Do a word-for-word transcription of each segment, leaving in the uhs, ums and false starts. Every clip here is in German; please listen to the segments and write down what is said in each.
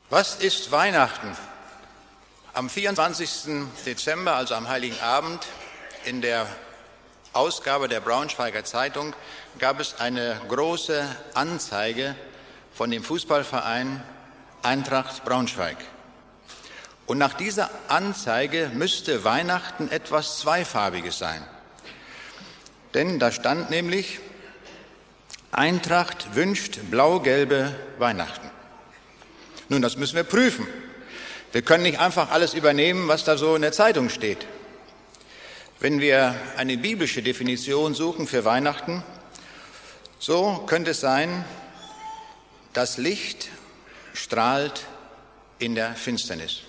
Was ist Weihnachten? Am vierundzwanzigsten Dezember, also am Heiligen Abend, in der Ausgabe der Braunschweiger Zeitung gab es eine große Anzeige von dem Fußballverein Eintracht Braunschweig. Und nach dieser Anzeige müsste Weihnachten etwas Zweifarbiges sein. Denn da stand nämlich, Eintracht wünscht blau-gelbe Weihnachten. Nun, das müssen wir prüfen. Wir können nicht einfach alles übernehmen, was da so in der Zeitung steht. Wenn wir eine biblische Definition suchen für Weihnachten, so könnte es sein, das Licht strahlt in der Finsternis.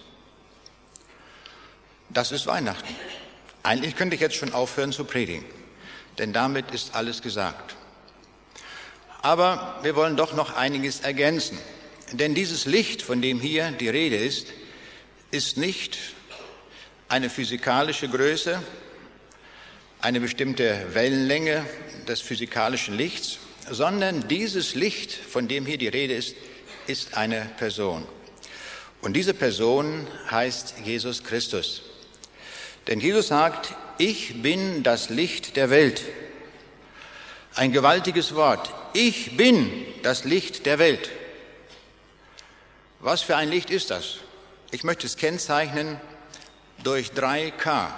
Das ist Weihnachten. Eigentlich könnte ich jetzt schon aufhören zu predigen, denn damit ist alles gesagt. Aber wir wollen doch noch einiges ergänzen. Denn dieses Licht, von dem hier die Rede ist, ist nicht eine physikalische Größe, eine bestimmte Wellenlänge des physikalischen Lichts, sondern dieses Licht, von dem hier die Rede ist, ist eine Person. Und diese Person heißt Jesus Christus. Denn Jesus sagt, ich bin das Licht der Welt. Ein gewaltiges Wort. Ich bin das Licht der Welt. Was für ein Licht ist das? Ich möchte es kennzeichnen durch drei K.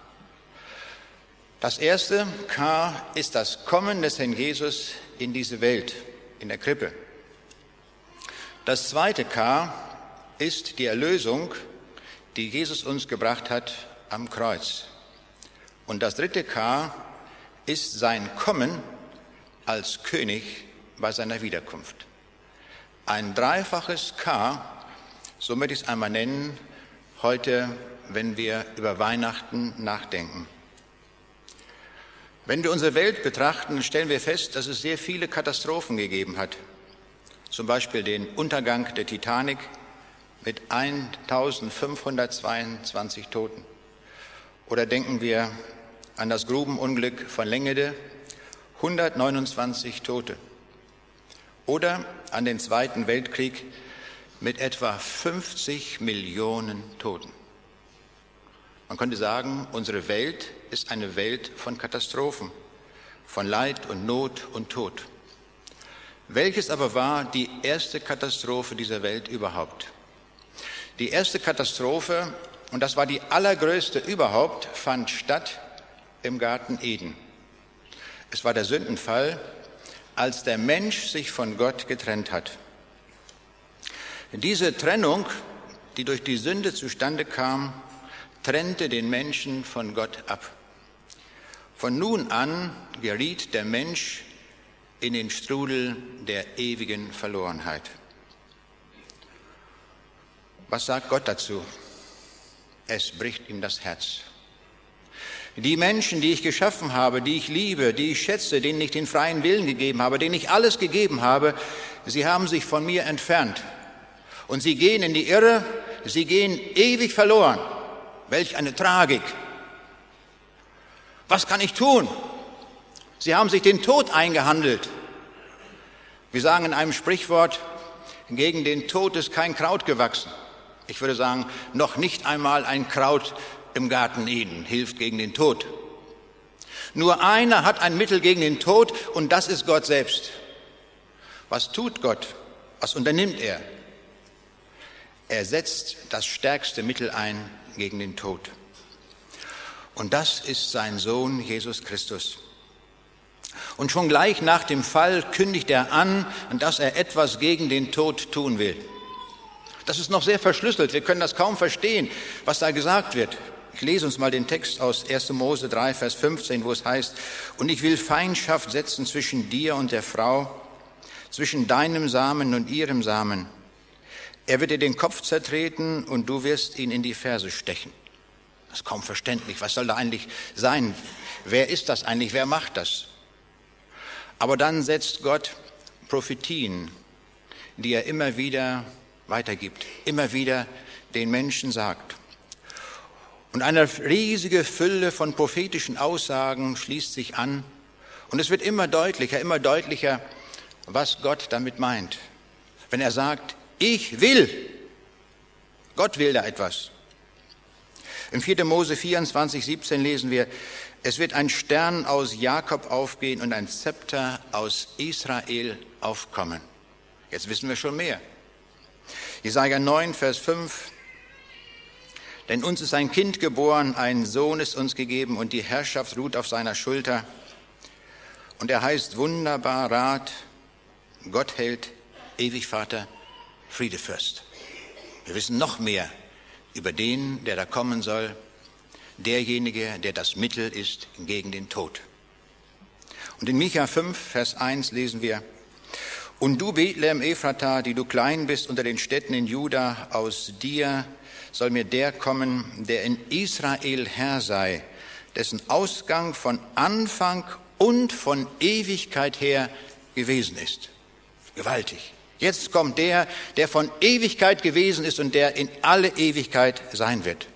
Das erste K ist das Kommen des Herrn Jesus in diese Welt, in der Krippe. Das zweite K ist die Erlösung, die Jesus uns gebracht hat am Kreuz. Und das dritte K ist sein Kommen als König bei seiner Wiederkunft. Ein dreifaches K, so möchte ich es einmal nennen, heute, wenn wir über Weihnachten nachdenken. Wenn wir unsere Welt betrachten, stellen wir fest, dass es sehr viele Katastrophen gegeben hat. Zum Beispiel den Untergang der Titanic mit eintausendfünfhundertzweiundzwanzig Toten. Oder denken wir an das Grubenunglück von Lengede, hundertneunundzwanzig Tote. Oder an den Zweiten Weltkrieg mit etwa fünfzig Millionen Toten. Man könnte sagen, unsere Welt ist eine Welt von Katastrophen, von Leid und Not und Tod. Welches aber war die erste Katastrophe dieser Welt überhaupt? Die erste Katastrophe, und das war die allergrößte überhaupt, fand statt im Garten Eden. Es war der Sündenfall, als der Mensch sich von Gott getrennt hat. Diese Trennung, die durch die Sünde zustande kam, trennte den Menschen von Gott ab. Von nun an geriet der Mensch in den Strudel der ewigen Verlorenheit. Was sagt Gott dazu? Es bricht ihm das Herz. Die Menschen, die ich geschaffen habe, die ich liebe, die ich schätze, denen ich den freien Willen gegeben habe, denen ich alles gegeben habe, sie haben sich von mir entfernt. Und sie gehen in die Irre, sie gehen ewig verloren. Welch eine Tragik. Was kann ich tun? Sie haben sich den Tod eingehandelt. Wir sagen in einem Sprichwort, gegen den Tod ist kein Kraut gewachsen. Ich würde sagen, noch nicht einmal ein Kraut im Garten Eden hilft gegen den Tod. Nur einer hat ein Mittel gegen den Tod und das ist Gott selbst. Was tut Gott? Was unternimmt er? Er setzt das stärkste Mittel ein gegen den Tod. Und das ist sein Sohn Jesus Christus. Und schon gleich nach dem Fall kündigt er an, dass er etwas gegen den Tod tun will. Das ist noch sehr verschlüsselt, wir können das kaum verstehen, was da gesagt wird. Ich lese uns mal den Text aus erster Mose drei, Vers fünfzehn, wo es heißt, und ich will Feindschaft setzen zwischen dir und der Frau, zwischen deinem Samen und ihrem Samen. Er wird dir den Kopf zertreten und du wirst ihn in die Ferse stechen. Das ist kaum verständlich. Was soll da eigentlich sein? Wer ist das eigentlich? Wer macht das? Aber dann setzt Gott Prophetien, die er immer wieder weitergibt, immer wieder den Menschen sagt. Und eine riesige Fülle von prophetischen Aussagen schließt sich an. Und es wird immer deutlicher, immer deutlicher, was Gott damit meint. Wenn er sagt, ich will, Gott will da etwas. Im vierten Mose vierundzwanzig, siebzehn lesen wir, es wird ein Stern aus Jakob aufgehen und ein Zepter aus Israel aufkommen. Jetzt wissen wir schon mehr. Jesaja neun, Vers fünf. Denn uns ist ein Kind geboren, ein Sohn ist uns gegeben und die Herrschaft ruht auf seiner Schulter. Und er heißt wunderbar Rat, Gott hält, ewig Vater, Friedefürst. Wir wissen noch mehr über den, der da kommen soll, derjenige, der das Mittel ist gegen den Tod. Und in Micha fünf, Vers eins lesen wir, und du, Bethlehem Ephrata, die du klein bist unter den Städten in Juda, aus dir soll mir der kommen, der in Israel Herr sei, dessen Ausgang von Anfang und von Ewigkeit her gewesen ist. Gewaltig. Jetzt kommt der, der von Ewigkeit gewesen ist und der in alle Ewigkeit sein wird.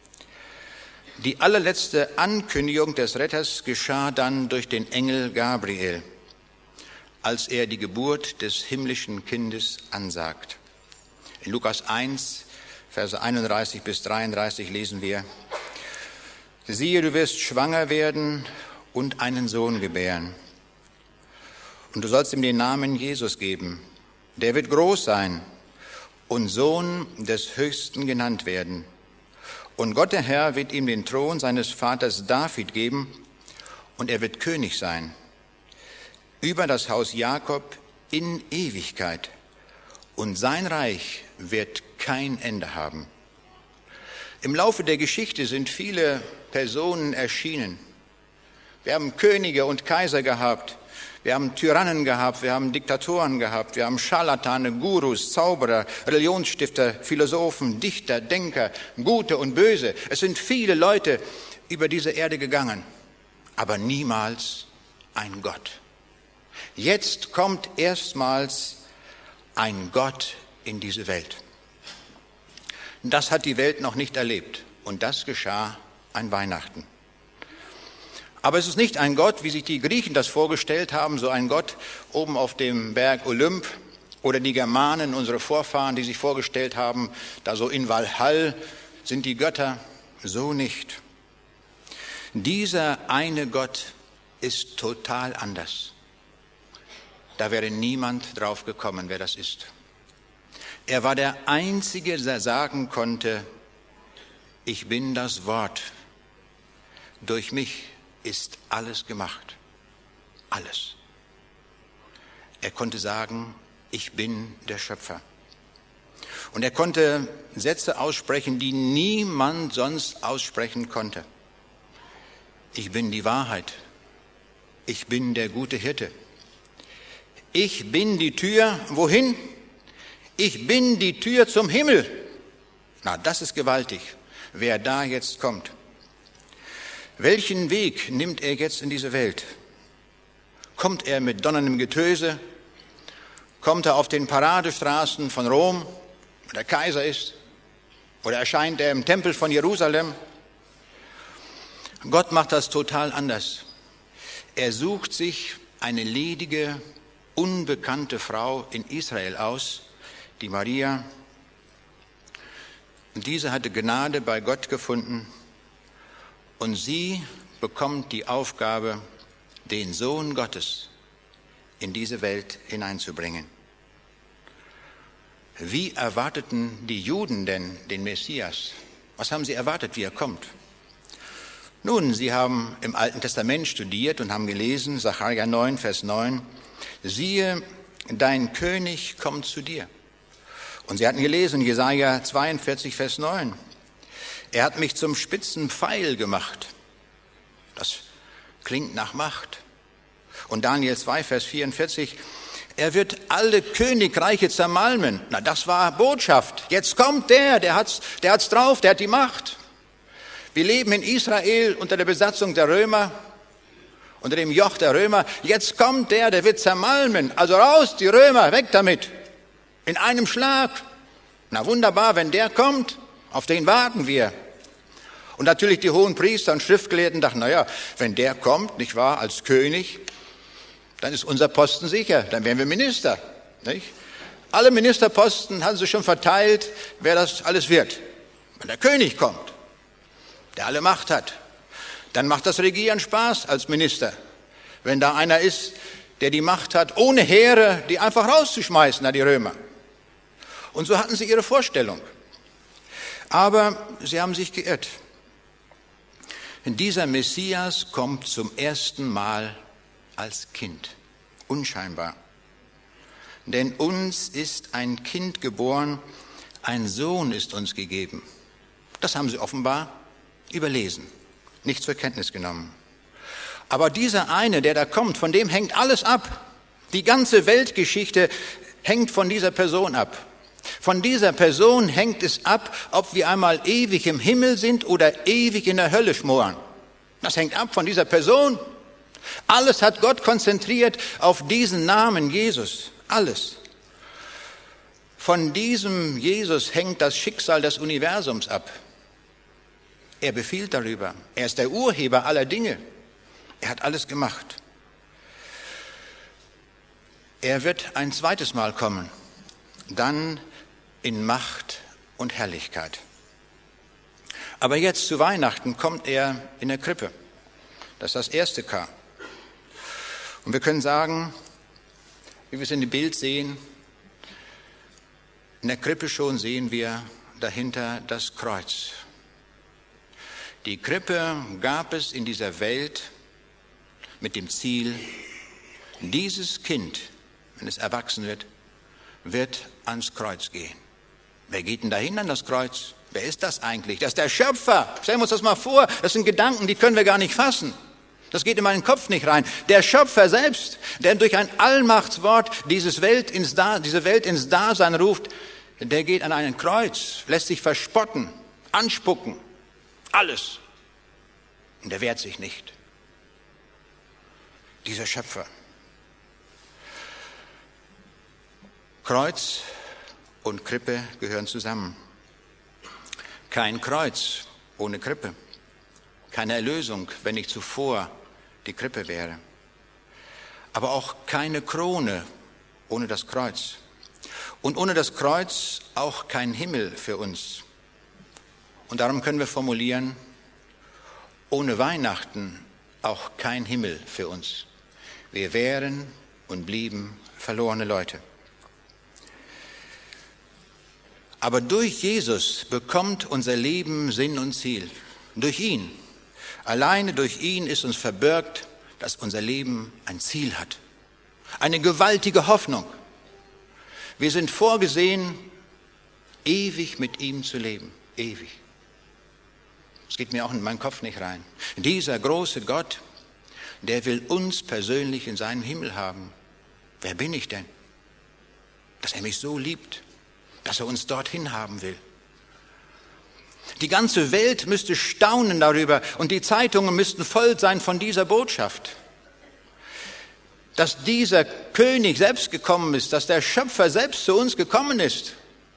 Die allerletzte Ankündigung des Retters geschah dann durch den Engel Gabriel, als er die Geburt des himmlischen Kindes ansagt. In Lukas eins, Verse einunddreißig bis dreiunddreißig lesen wir, siehe, du wirst schwanger werden und einen Sohn gebären. Und du sollst ihm den Namen Jesus geben. Der wird groß sein und Sohn des Höchsten genannt werden. Und Gott der Herr wird ihm den Thron seines Vaters David geben und er wird König sein über das Haus Jakob in Ewigkeit. Und sein Reich wird kein Ende haben. Im Laufe der Geschichte sind viele Personen erschienen. Wir haben Könige und Kaiser gehabt. Wir haben Tyrannen gehabt, wir haben Diktatoren gehabt, wir haben Scharlatane, Gurus, Zauberer, Religionsstifter, Philosophen, Dichter, Denker, Gute und Böse. Es sind viele Leute über diese Erde gegangen, aber niemals ein Gott. Jetzt kommt erstmals ein Gott in diese Welt. Das hat die Welt noch nicht erlebt und das geschah an Weihnachten. Aber es ist nicht ein Gott, wie sich die Griechen das vorgestellt haben, so ein Gott oben auf dem Berg Olymp oder die Germanen, unsere Vorfahren, die sich vorgestellt haben, da so in Walhall sind die Götter, so nicht. Dieser eine Gott ist total anders. Da wäre niemand drauf gekommen, wer das ist. Er war der Einzige, der sagen konnte, ich bin das Wort, durch mich ist alles gemacht. Alles. Er konnte sagen, ich bin der Schöpfer. Und er konnte Sätze aussprechen, die niemand sonst aussprechen konnte. Ich bin die Wahrheit. Ich bin der gute Hirte. Ich bin die Tür, wohin? Ich bin die Tür zum Himmel. Na, das ist gewaltig, wer da jetzt kommt. Welchen Weg nimmt er jetzt in diese Welt? Kommt er mit donnerndem Getöse? Kommt er auf den Paradestraßen von Rom, wo der Kaiser ist? Oder erscheint er im Tempel von Jerusalem? Gott macht das total anders. Er sucht sich eine ledige, unbekannte Frau in Israel aus, die Maria. Und diese hatte Gnade bei Gott gefunden. Und sie bekommt die Aufgabe, den Sohn Gottes in diese Welt hineinzubringen. Wie erwarteten die Juden denn den Messias? Was haben sie erwartet, wie er kommt? Nun, sie haben im Alten Testament studiert und haben gelesen, Sacharja neun, Vers neun, siehe, dein König kommt zu dir. Und sie hatten gelesen, Jesaja zweiundvierzig, Vers neun, er hat mich zum spitzen Pfeil gemacht. Das klingt nach Macht. Und Daniel zwei, Vers vierundvierzig, er wird alle Königreiche zermalmen. Na, das war Botschaft. Jetzt kommt der, der hat's, der hat's drauf, der hat die Macht. Wir leben in Israel unter der Besatzung der Römer, unter dem Joch der Römer. Jetzt kommt der, der wird zermalmen. Also raus, die Römer, weg damit. In einem Schlag. Na wunderbar, wenn der kommt, auf den warten wir. Und natürlich die hohen Priester und Schriftgelehrten dachten, naja, wenn der kommt, nicht wahr, als König, dann ist unser Posten sicher, dann werden wir Minister. Nicht? Alle Ministerposten hatten sie schon verteilt, wer das alles wird. Wenn der König kommt, der alle Macht hat, dann macht das Regieren Spaß als Minister. Wenn da einer ist, der die Macht hat, ohne Heere, die einfach rauszuschmeißen, na die Römer. Und so hatten sie ihre Vorstellung. Aber sie haben sich geirrt. Dieser Messias kommt zum ersten Mal als Kind, unscheinbar. Denn uns ist ein Kind geboren, ein Sohn ist uns gegeben. Das haben sie offenbar überlesen, nicht zur Kenntnis genommen. Aber dieser eine, der da kommt, von dem hängt alles ab. Die ganze Weltgeschichte hängt von dieser Person ab. Von dieser Person hängt es ab, ob wir einmal ewig im Himmel sind oder ewig in der Hölle schmoren. Das hängt ab von dieser Person. Alles hat Gott konzentriert auf diesen Namen Jesus. Alles. Von diesem Jesus hängt das Schicksal des Universums ab. Er befiehlt darüber. Er ist der Urheber aller Dinge. Er hat alles gemacht. Er wird ein zweites Mal kommen. Dann in Macht und Herrlichkeit. Aber jetzt zu Weihnachten kommt er in der Krippe. Das ist das erste K. Und wir können sagen, wie wir es in dem Bild sehen, in der Krippe schon sehen wir dahinter das Kreuz. Die Krippe gab es in dieser Welt mit dem Ziel, dieses Kind, wenn es erwachsen wird, wird ans Kreuz gehen. Wer geht denn dahin an das Kreuz? Wer ist das eigentlich? Das ist der Schöpfer. Stellen wir uns das mal vor. Das sind Gedanken, die können wir gar nicht fassen. Das geht in meinen Kopf nicht rein. Der Schöpfer selbst, der durch ein Allmachtswort dieses Welt ins da, diese Welt ins Dasein ruft, der geht an ein Kreuz, lässt sich verspotten, anspucken, alles. Und der wehrt sich nicht. Dieser Schöpfer. Kreuz und Krippe gehören zusammen. Kein Kreuz ohne Krippe. Keine Erlösung, wenn nicht zuvor die Krippe wäre. Aber auch keine Krone ohne das Kreuz. Und ohne das Kreuz auch kein Himmel für uns. Und darum können wir formulieren, ohne Weihnachten auch kein Himmel für uns. Wir wären und blieben verlorene Leute. Aber durch Jesus bekommt unser Leben Sinn und Ziel. Durch ihn. Alleine durch ihn ist uns verbürgt, dass unser Leben ein Ziel hat. Eine gewaltige Hoffnung. Wir sind vorgesehen, ewig mit ihm zu leben. Ewig. Das geht mir auch in meinen Kopf nicht rein. Dieser große Gott, der will uns persönlich in seinem Himmel haben. Wer bin ich denn? Dass er mich so liebt, dass er uns dorthin haben will. Die ganze Welt müsste staunen darüber und die Zeitungen müssten voll sein von dieser Botschaft. Dass dieser König selbst gekommen ist, dass der Schöpfer selbst zu uns gekommen ist.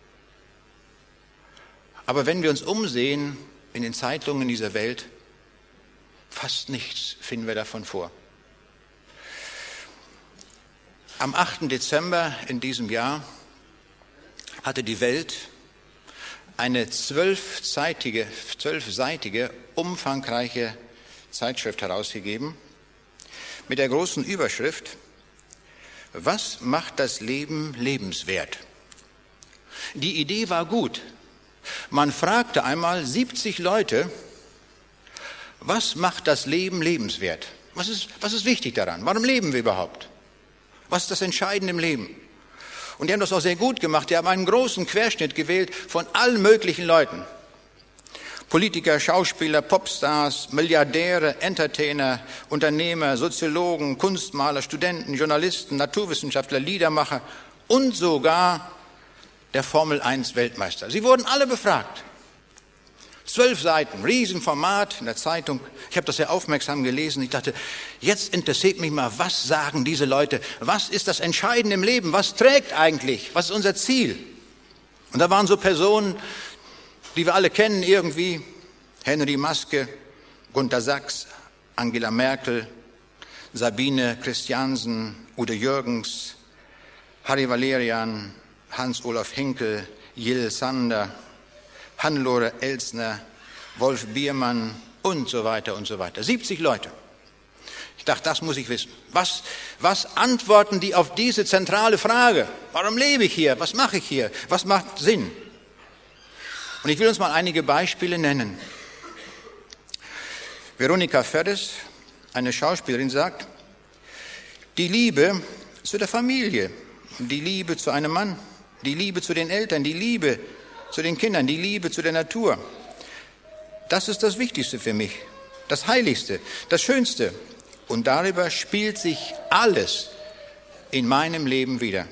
Aber wenn wir uns umsehen in den Zeitungen dieser Welt, fast nichts finden wir davon vor. Am achten Dezember in diesem Jahr hatte die Welt eine zwölfseitige, zwölfseitige, umfangreiche Zeitschrift herausgegeben mit der großen Überschrift: Was macht das Leben lebenswert? Die Idee war gut. Man fragte einmal siebzig Leute, was macht das Leben lebenswert? Was ist, was ist wichtig daran? Warum leben wir überhaupt? Was ist das Entscheidende im Leben? Und die haben das auch sehr gut gemacht. Die haben einen großen Querschnitt gewählt von allen möglichen Leuten. Politiker, Schauspieler, Popstars, Milliardäre, Entertainer, Unternehmer, Soziologen, Kunstmaler, Studenten, Journalisten, Naturwissenschaftler, Liedermacher und sogar der Formel eins Weltmeister. Sie wurden alle befragt. Zwölf Seiten, Riesenformat in der Zeitung. Ich habe das sehr aufmerksam gelesen. Ich dachte, jetzt interessiert mich mal, was sagen diese Leute? Was ist das Entscheidende im Leben? Was trägt eigentlich? Was ist unser Ziel? Und da waren so Personen, die wir alle kennen irgendwie. Henry Maske, Gunter Sachs, Angela Merkel, Sabine Christiansen, Udo Jürgens, Harry Valerian, Hans-Olaf Henkel, Jill Sander, Hannelore Elsner, Wolf Biermann und so weiter und so weiter. siebzig Leute. Ich dachte, das muss ich wissen. Was, was antworten die auf diese zentrale Frage? Warum lebe ich hier? Was mache ich hier? Was macht Sinn? Und ich will uns mal einige Beispiele nennen. Veronika Ferres, eine Schauspielerin, sagt, die Liebe zu der Familie, die Liebe zu einem Mann, die Liebe zu den Eltern, die Liebe zu den Kindern, die Liebe zu der Natur. Das ist das Wichtigste für mich, das Heiligste, das Schönste. Und darüber spielt sich alles in meinem Leben wieder.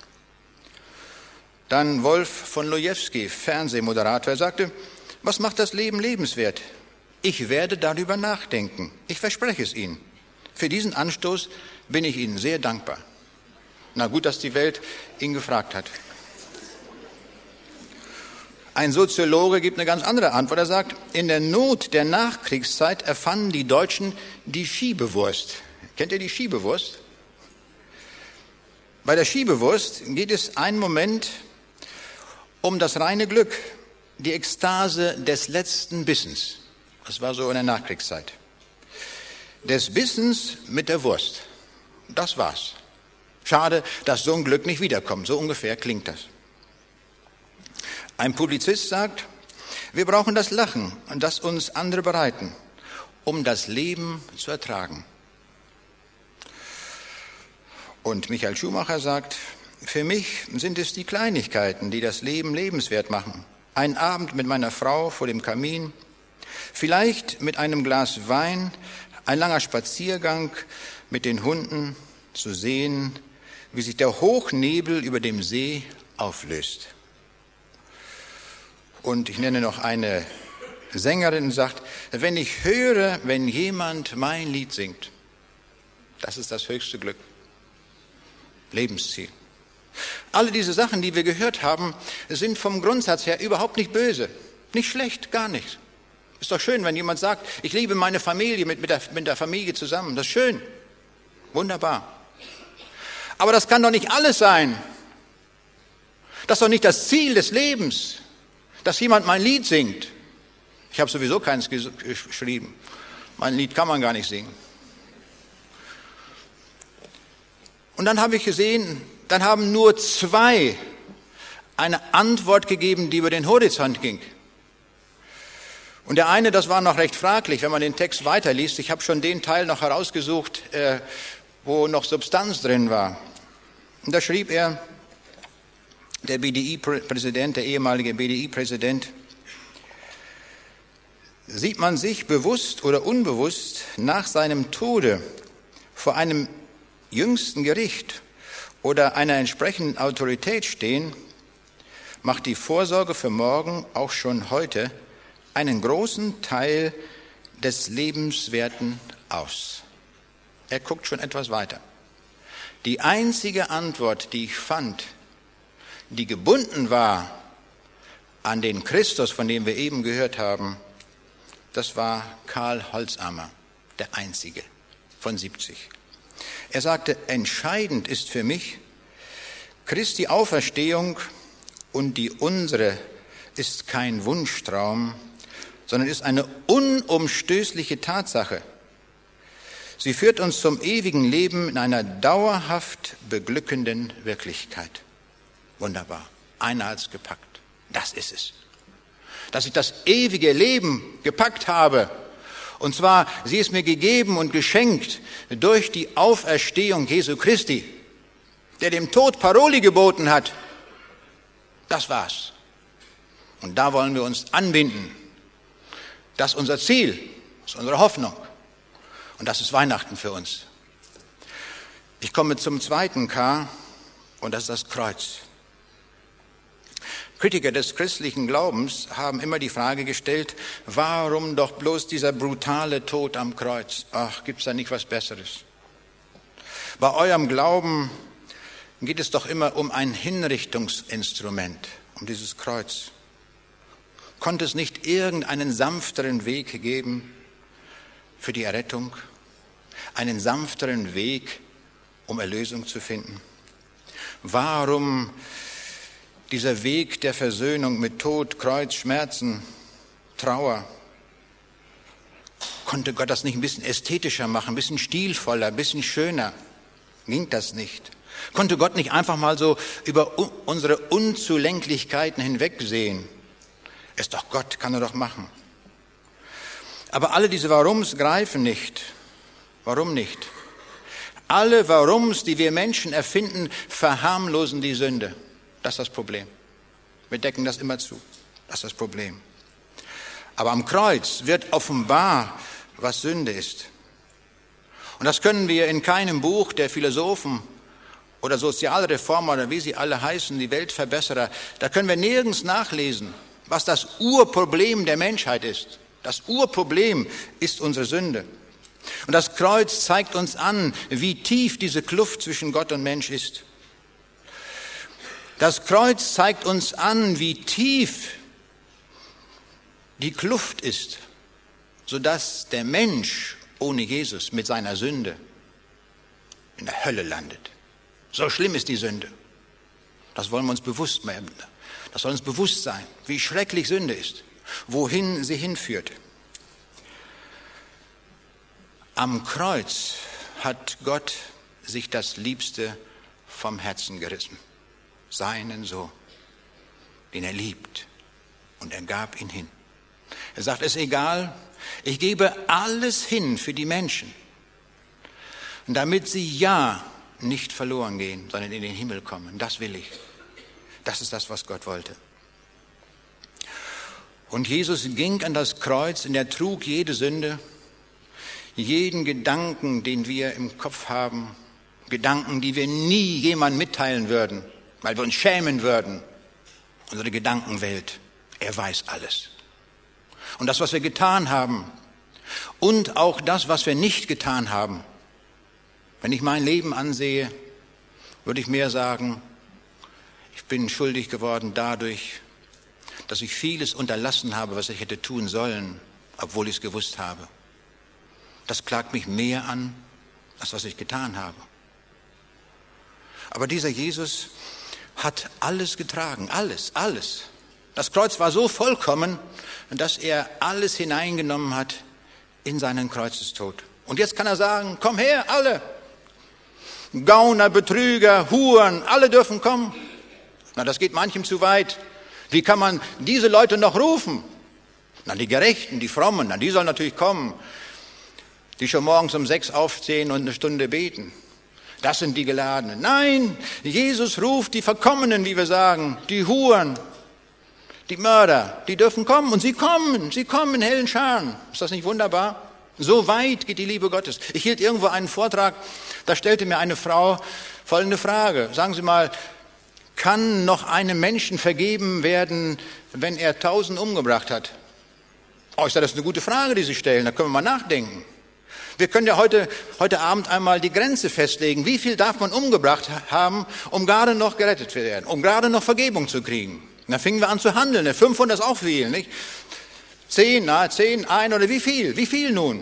Dann Wolf von Lojewski, Fernsehmoderator, sagte, was macht das Leben lebenswert? Ich werde darüber nachdenken. Ich verspreche es Ihnen. Für diesen Anstoß bin ich Ihnen sehr dankbar. Na gut, dass die Welt ihn gefragt hat. Ein Soziologe gibt eine ganz andere Antwort. Er sagt, in der Not der Nachkriegszeit erfanden die Deutschen die Schiebewurst. Kennt ihr die Schiebewurst? Bei der Schiebewurst geht es einen Moment um das reine Glück, die Ekstase des letzten Bissens. Das war so in der Nachkriegszeit. Des Bissens mit der Wurst. Das war's. Schade, dass so ein Glück nicht wiederkommt. So ungefähr klingt das. Ein Publizist sagt, wir brauchen das Lachen, das uns andere bereiten, um das Leben zu ertragen. Und Michael Schumacher sagt, für mich sind es die Kleinigkeiten, die das Leben lebenswert machen. Ein Abend mit meiner Frau vor dem Kamin, vielleicht mit einem Glas Wein, ein langer Spaziergang mit den Hunden, zu sehen, wie sich der Hochnebel über dem See auflöst. Und ich nenne noch eine Sängerin, die sagt, wenn ich höre, wenn jemand mein Lied singt, das ist das höchste Glück, Lebensziel. Alle diese Sachen, die wir gehört haben, sind vom Grundsatz her überhaupt nicht böse, nicht schlecht, gar nicht. Ist doch schön, wenn jemand sagt, ich liebe meine Familie mit, mit, der, mit der Familie zusammen, das ist schön, wunderbar. Aber das kann doch nicht alles sein. Das ist doch nicht das Ziel des Lebens, dass jemand mein Lied singt. Ich habe sowieso keins geschrieben. Mein Lied kann man gar nicht singen. Und dann habe ich gesehen, dann haben nur zwei eine Antwort gegeben, die über den Horizont ging. Und der eine, das war noch recht fraglich, wenn man den Text weiterliest. Ich habe schon den Teil noch herausgesucht, äh, wo noch Substanz drin war. Und da schrieb er, der B D I-Präsident, der ehemalige B D I-Präsident, sieht man sich bewusst oder unbewusst nach seinem Tode vor einem jüngsten Gericht oder einer entsprechenden Autorität stehen, macht die Vorsorge für morgen auch schon heute einen großen Teil des Lebenswerten aus. Er guckt schon etwas weiter. Die einzige Antwort, die ich fand, die gebunden war an den Christus, von dem wir eben gehört haben, das war Karl Holzhammer, der einzige von siebzig. Er sagte, entscheidend ist für mich, Christi Auferstehung und die unsere ist kein Wunschtraum, sondern ist eine unumstößliche Tatsache. Sie führt uns zum ewigen Leben in einer dauerhaft beglückenden Wirklichkeit. Wunderbar, einer hat's gepackt. Das ist es. Dass ich das ewige Leben gepackt habe. Und zwar, sie ist mir gegeben und geschenkt durch die Auferstehung Jesu Christi, der dem Tod Paroli geboten hat. Das war's. Und da wollen wir uns anbinden. Das ist unser Ziel, das ist unsere Hoffnung. Und das ist Weihnachten für uns. Ich komme zum zweiten K, und das ist das Kreuz. Kritiker des christlichen Glaubens haben immer die Frage gestellt, warum doch bloß dieser brutale Tod am Kreuz? Ach, gibt's da nicht was Besseres? Bei eurem Glauben geht es doch immer um ein Hinrichtungsinstrument, um dieses Kreuz. Konnte es nicht irgendeinen sanfteren Weg geben für die Errettung? Einen sanfteren Weg, um Erlösung zu finden? Warum dieser Weg der Versöhnung mit Tod, Kreuz, Schmerzen, Trauer. Konnte Gott das nicht ein bisschen ästhetischer machen, ein bisschen stilvoller, ein bisschen schöner? Ging das nicht? Konnte Gott nicht einfach mal so über unsere Unzulänglichkeiten hinwegsehen? Ist doch Gott, kann er doch machen. Aber alle diese Warums greifen nicht. Warum nicht? Alle Warums, die wir Menschen erfinden, verharmlosen die Sünde. Das ist das Problem. Wir decken das immer zu. Das ist das Problem. Aber am Kreuz wird offenbar, was Sünde ist. Und das können wir in keinem Buch der Philosophen oder Sozialreformer oder wie sie alle heißen, die Weltverbesserer, da können wir nirgends nachlesen, was das Urproblem der Menschheit ist. Das Urproblem ist unsere Sünde. Und das Kreuz zeigt uns an, wie tief diese Kluft zwischen Gott und Mensch ist. Das Kreuz zeigt uns an, wie tief die Kluft ist, sodass der Mensch ohne Jesus mit seiner Sünde in der Hölle landet. So schlimm ist die Sünde. Das wollen wir uns bewusst machen. Das soll uns bewusst sein, wie schrecklich Sünde ist, wohin sie hinführt. Am Kreuz hat Gott sich das Liebste vom Herzen gerissen. Seinen Sohn, den er liebt. Und er gab ihn hin. Er sagt, es ist egal, ich gebe alles hin für die Menschen. Und damit sie ja nicht verloren gehen, sondern in den Himmel kommen. Das will ich. Das ist das, was Gott wollte. Und Jesus ging an das Kreuz und er trug jede Sünde, jeden Gedanken, den wir im Kopf haben, Gedanken, die wir nie jemandem mitteilen würden, weil wir uns schämen würden. Unsere Gedankenwelt, er weiß alles. Und das, was wir getan haben und auch das, was wir nicht getan haben. Wenn ich mein Leben ansehe, würde ich mehr sagen, ich bin schuldig geworden dadurch, dass ich vieles unterlassen habe, was ich hätte tun sollen, obwohl ich es gewusst habe. Das klagt mich mehr an, als was ich getan habe. Aber dieser Jesus hat alles getragen, alles, alles. Das Kreuz war so vollkommen, dass er alles hineingenommen hat in seinen Kreuzestod. Und jetzt kann er sagen, komm her, alle. Gauner, Betrüger, Huren, alle dürfen kommen. Na, das geht manchem zu weit. Wie kann man diese Leute noch rufen? Na, die Gerechten, die Frommen, na, die sollen natürlich kommen. Die schon morgens um sechs aufstehen und eine Stunde beten. Das sind die Geladenen. Nein, Jesus ruft die Verkommenen, wie wir sagen, die Huren, die Mörder, die dürfen kommen. Und sie kommen, sie kommen in hellen Scharen. Ist das nicht wunderbar? So weit geht die Liebe Gottes. Ich hielt irgendwo einen Vortrag, da stellte mir eine Frau folgende Frage. Sagen Sie mal, kann noch einem Menschen vergeben werden, wenn er tausend umgebracht hat? Oh, ich sage, das ist eine gute Frage, die Sie stellen, da können wir mal nachdenken. Wir können ja heute, heute Abend einmal die Grenze festlegen. Wie viel darf man umgebracht haben, um gerade noch gerettet zu werden, um gerade noch Vergebung zu kriegen? Und dann fingen wir an zu handeln. fünfhundert ist auch viel, nicht? Zehn, na, zehn, ein oder wie viel? Wie viel nun?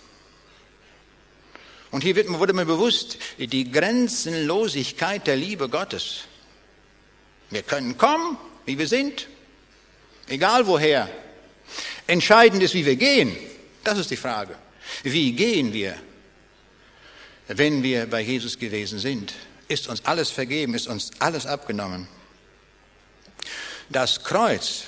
Und hier wird, wurde mir bewusst, die Grenzenlosigkeit der Liebe Gottes. Wir können kommen, wie wir sind, egal woher. Entscheidend ist, wie wir gehen. Das ist die Frage. Wie gehen wir, wenn wir bei Jesus gewesen sind? Ist uns alles vergeben? Ist uns alles abgenommen? Das Kreuz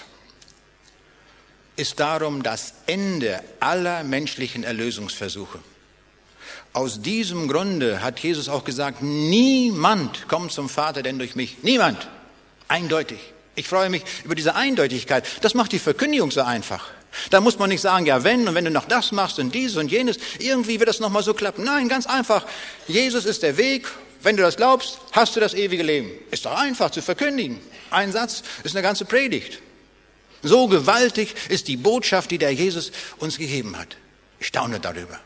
ist darum das Ende aller menschlichen Erlösungsversuche. Aus diesem Grunde hat Jesus auch gesagt, niemand kommt zum Vater denn durch mich. Niemand. Eindeutig. Ich freue mich über diese Eindeutigkeit. Das macht die Verkündigung so einfach. Da muss man nicht sagen, ja wenn und wenn du noch das machst und dieses und jenes, irgendwie wird das nochmal so klappen. Nein, ganz einfach. Jesus ist der Weg. Wenn du das glaubst, hast du das ewige Leben. Ist doch einfach zu verkündigen. Ein Satz ist eine ganze Predigt. So gewaltig ist die Botschaft, die der Jesus uns gegeben hat. Ich staune darüber.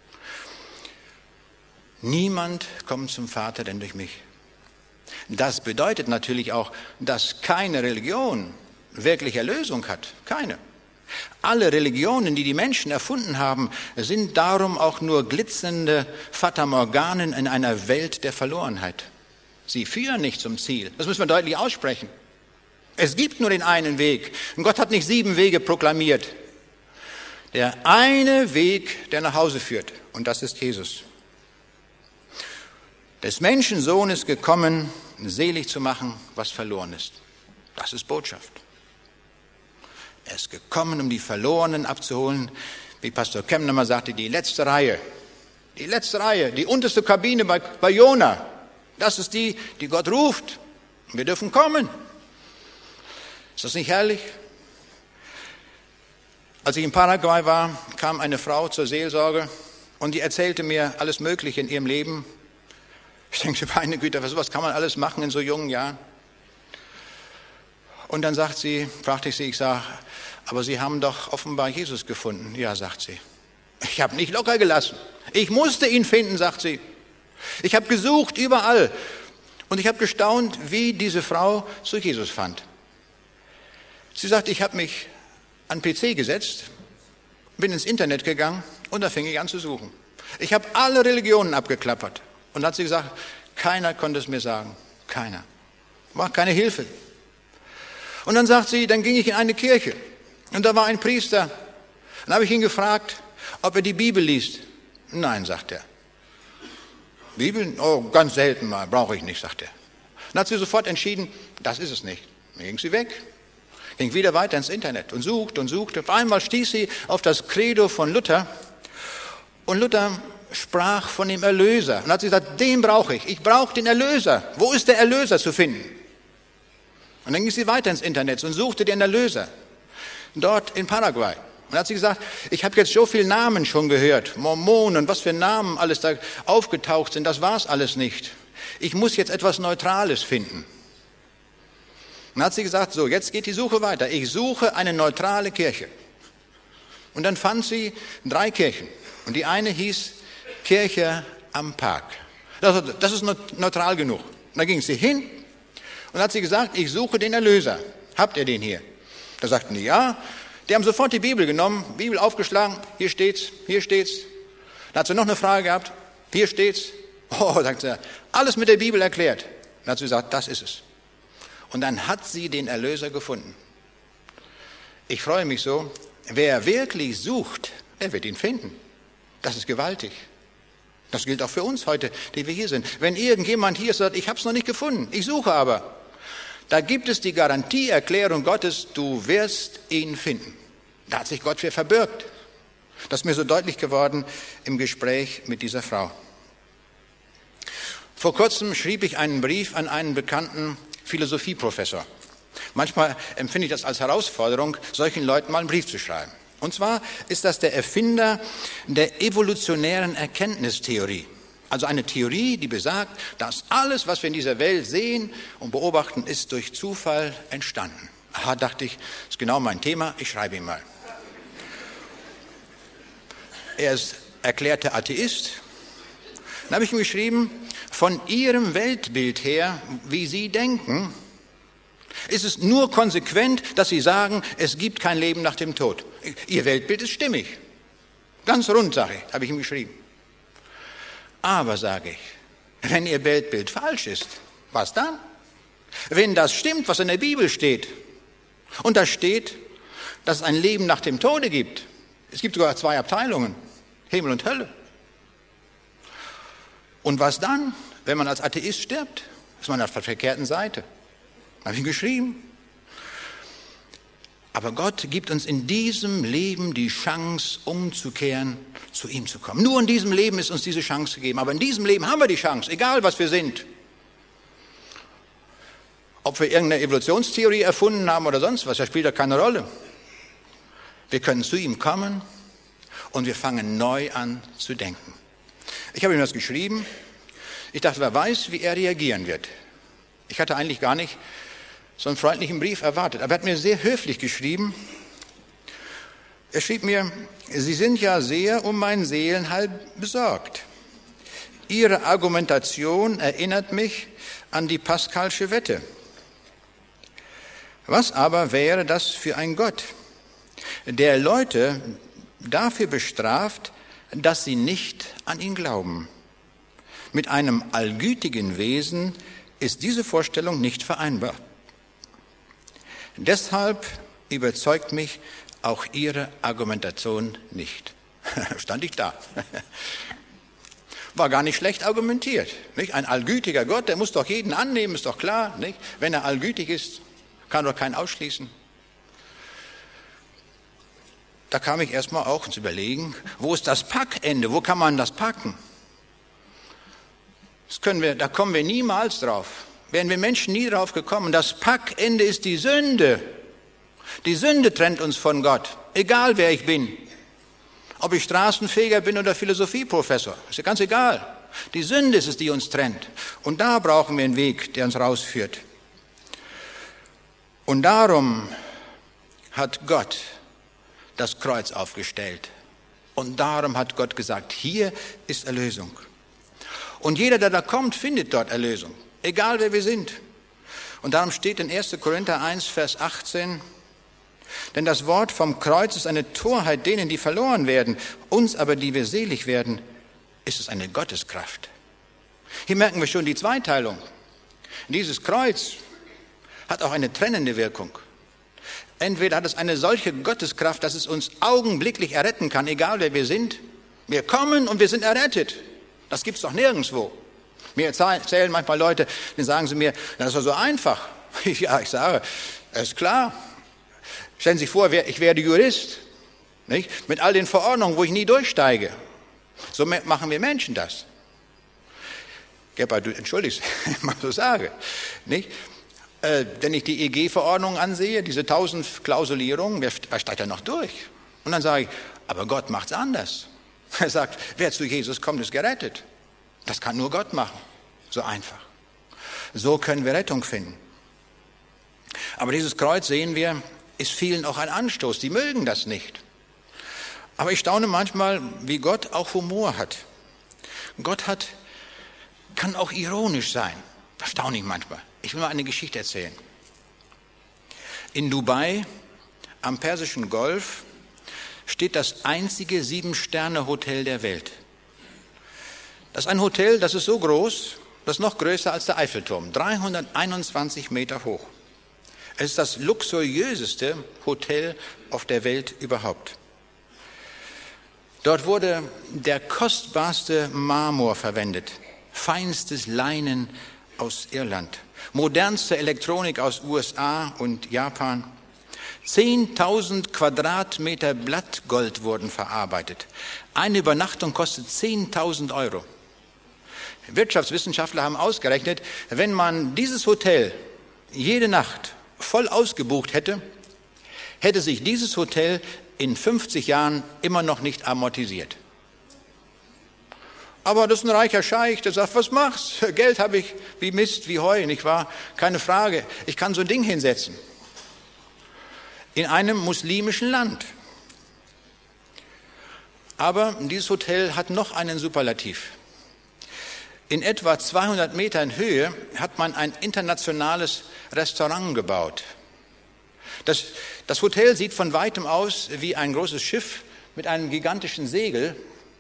Niemand kommt zum Vater denn durch mich. Das bedeutet natürlich auch, dass keine Religion wirklich Erlösung hat. Keine. Alle Religionen, die die Menschen erfunden haben, sind darum auch nur glitzernde Fatamorganen in einer Welt der Verlorenheit. Sie führen nicht zum Ziel. Das müssen wir deutlich aussprechen. Es gibt nur den einen Weg. Und Gott hat nicht sieben Wege proklamiert. Der eine Weg, der nach Hause führt. Und das ist Jesus. Des Menschensohn ist gekommen, selig zu machen, was verloren ist. Das ist Botschaft. Er ist gekommen, um die Verlorenen abzuholen. Wie Pastor Kemner mal sagte, die letzte Reihe. Die letzte Reihe, die unterste Kabine bei, bei Jona. Das ist die, die Gott ruft. Wir dürfen kommen. Ist das nicht herrlich? Als ich in Paraguay war, kam eine Frau zur Seelsorge und die erzählte mir alles Mögliche in ihrem Leben. Ich denke, meine Güte, was kann man alles machen in so jungen Jahren? Und dann sagt sie, fragte ich sie, ich sage, aber Sie haben doch offenbar Jesus gefunden. Ja, sagt sie. Ich habe nicht locker gelassen. Ich musste ihn finden, sagt sie. Ich habe gesucht überall. Und ich habe gestaunt, wie diese Frau zu Jesus fand. Sie sagt, ich habe mich an den P C gesetzt, bin ins Internet gegangen und da fing ich an zu suchen. Ich habe alle Religionen abgeklappert. Und dann hat sie gesagt, keiner konnte es mir sagen. Keiner. War keine Hilfe. Und dann sagt sie, dann ging ich in eine Kirche. Und da war ein Priester. Dann habe ich ihn gefragt, ob er die Bibel liest. Nein, sagt er. Bibel? Oh, ganz selten mal, brauche ich nicht, sagt er. Dann hat sie sofort entschieden, das ist es nicht. Dann ging sie weg, ging wieder weiter ins Internet und suchte und suchte. Auf einmal stieß sie auf das Credo von Luther und Luther sprach von dem Erlöser. Und dann hat sie gesagt, den brauche ich, ich brauche den Erlöser. Wo ist der Erlöser zu finden? Und dann ging sie weiter ins Internet und suchte den Erlöser. Dort in Paraguay. Und dann hat sie gesagt, ich habe jetzt so viele Namen schon gehört, Mormonen, was für Namen alles da aufgetaucht sind, das war's alles nicht. Ich muss jetzt etwas Neutrales finden. Und dann hat sie gesagt, so, jetzt geht die Suche weiter. Ich suche eine neutrale Kirche. Und dann fand sie drei Kirchen. Und die eine hieß Kirche am Park. Das ist neutral genug. Und da ging sie hin und hat sie gesagt, ich suche den Erlöser. Habt ihr den hier? Da sagten die, ja. Die haben sofort die Bibel genommen, Bibel aufgeschlagen, hier steht's, hier steht's. Dann hat sie noch eine Frage gehabt, hier steht's. Oh, sagt sie, alles mit der Bibel erklärt. Dann hat sie gesagt, das ist es. Und dann hat sie den Erlöser gefunden. Ich freue mich so, wer wirklich sucht, der wird ihn finden. Das ist gewaltig. Das gilt auch für uns heute, die wir hier sind. Wenn irgendjemand hier sagt, ich habe es noch nicht gefunden, ich suche aber, da gibt es die Garantieerklärung Gottes, du wirst ihn finden. Da hat sich Gott für verbirgt. Das ist mir so deutlich geworden im Gespräch mit dieser Frau. Vor kurzem schrieb ich einen Brief an einen bekannten Philosophieprofessor. Manchmal empfinde ich das als Herausforderung, solchen Leuten mal einen Brief zu schreiben. Und zwar ist das der Erfinder der evolutionären Erkenntnistheorie. Also eine Theorie, die besagt, dass alles, was wir in dieser Welt sehen und beobachten, ist durch Zufall entstanden. Aha, dachte ich, ist genau mein Thema, ich schreibe ihm mal. Er ist erklärter Atheist. Dann habe ich ihm geschrieben, von Ihrem Weltbild her, wie Sie denken, ist es nur konsequent, dass Sie sagen, es gibt kein Leben nach dem Tod. Ihr Weltbild ist stimmig. Ganz rund, sage ich, habe ich ihm geschrieben. Aber, sage ich, wenn Ihr Weltbild falsch ist, was dann? Wenn das stimmt, was in der Bibel steht, und da steht, dass es ein Leben nach dem Tode gibt. Es gibt sogar zwei Abteilungen, Himmel und Hölle. Und was dann, wenn man als Atheist stirbt? Ist man auf der verkehrten Seite. Habe ich ihm geschrieben. Aber Gott gibt uns in diesem Leben die Chance, umzukehren, zu ihm zu kommen. Nur in diesem Leben ist uns diese Chance gegeben. Aber in diesem Leben haben wir die Chance, egal was wir sind. Ob wir irgendeine Evolutionstheorie erfunden haben oder sonst was, das spielt ja keine Rolle. Wir können zu ihm kommen und wir fangen neu an zu denken. Ich habe ihm das geschrieben. Ich dachte, wer weiß, wie er reagieren wird. Ich hatte eigentlich gar nicht so einen freundlichen Brief erwartet. Aber er hat mir sehr höflich geschrieben. Er schrieb mir, Sie sind ja sehr um mein Seelenheil besorgt. Ihre Argumentation erinnert mich an die Pascalsche Wette. Was aber wäre das für ein Gott, der Leute dafür bestraft, dass sie nicht an ihn glauben? Mit einem allgütigen Wesen ist diese Vorstellung nicht vereinbar. Deshalb überzeugt mich auch Ihre Argumentation nicht. Stand ich da. War gar nicht schlecht argumentiert. Nicht? Ein allgütiger Gott, der muss doch jeden annehmen, ist doch klar. Nicht? Wenn er allgütig ist, kann doch keinen ausschließen. Da kam ich erstmal auch zu überlegen, wo ist das Packende, wo kann man das packen? Das können wir, da kommen wir niemals drauf. Wären wir Menschen nie drauf gekommen. Das Packende ist die Sünde. Die Sünde trennt uns von Gott, egal wer ich bin. Ob ich Straßenfeger bin oder Philosophieprofessor, ist ja ganz egal. Die Sünde ist es, die uns trennt. Und da brauchen wir einen Weg, der uns rausführt. Und darum hat Gott das Kreuz aufgestellt. Und darum hat Gott gesagt, hier ist Erlösung. Und jeder, der da kommt, findet dort Erlösung, egal wer wir sind. Und darum steht in erster Korinther eins, Vers achtzehn, denn das Wort vom Kreuz ist eine Torheit denen, die verloren werden. Uns aber, die wir selig werden, ist es eine Gotteskraft. Hier merken wir schon die Zweiteilung. Dieses Kreuz hat auch eine trennende Wirkung. Entweder hat es eine solche Gotteskraft, dass es uns augenblicklich erretten kann, egal wer wir sind. Wir kommen und wir sind errettet. Das gibt's doch nirgendwo. Mir erzählen manchmal Leute, dann sagen sie mir, das ist doch so einfach. Ja, ich sage, das ist klar. Stellen Sie sich vor, ich werde Jurist, nicht? Mit all den Verordnungen, wo ich nie durchsteige. So machen wir Menschen das. Gebhard, du entschuldigst, wenn ich mal so sage. Nicht? Äh, wenn ich die E G-Verordnung ansehe, diese tausend Klausulierungen, wer steigt da noch durch? Und dann sage ich, aber Gott macht's anders. Er sagt, wer zu Jesus kommt, ist gerettet. Das kann nur Gott machen. So einfach. So können wir Rettung finden. Aber dieses Kreuz, sehen wir, ist vielen auch ein Anstoß. Die mögen das nicht. Aber ich staune manchmal, wie Gott auch Humor hat. Gott hat, kann auch ironisch sein. Das staune ich manchmal. Ich will mal eine Geschichte erzählen. In Dubai, am Persischen Golf, steht das einzige Sieben-Sterne-Hotel der Welt. Das ist ein Hotel, das ist so groß, das ist noch größer als der Eiffelturm, dreihunderteinundzwanzig Meter hoch. Es ist das luxuriöseste Hotel auf der Welt überhaupt. Dort wurde der kostbarste Marmor verwendet, feinstes Leinen aus Irland, modernste Elektronik aus U S A und Japan. zehntausend Quadratmeter Blattgold wurden verarbeitet. Eine Übernachtung kostet zehntausend Euro. Wirtschaftswissenschaftler haben ausgerechnet, wenn man dieses Hotel jede Nacht voll ausgebucht hätte, hätte sich dieses Hotel in fünfzig Jahren immer noch nicht amortisiert. Aber das ist ein reicher Scheich, der sagt, was machst? Geld habe ich wie Mist, wie Heu, nicht wahr? Keine Frage, ich kann so ein Ding hinsetzen. In einem muslimischen Land. Aber dieses Hotel hat noch einen Superlativ. In etwa zweihundert Metern Höhe hat man ein internationales Restaurant gebaut. Das, das Hotel sieht von weitem aus wie ein großes Schiff mit einem gigantischen Segel.